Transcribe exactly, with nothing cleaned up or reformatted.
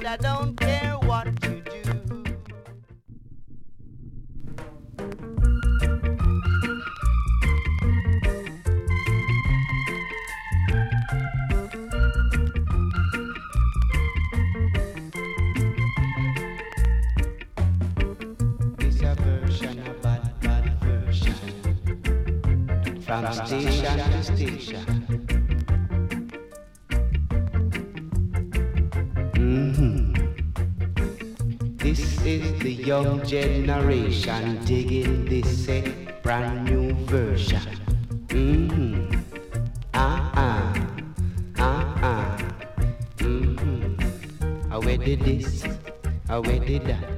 I don't care what you do. This a version, a bad, bad version, from station to station. This is the young generation digging this a brand new version. Mm-hmm. Uh-uh. Uh-uh. Mm-hmm. How we did this? How we did that?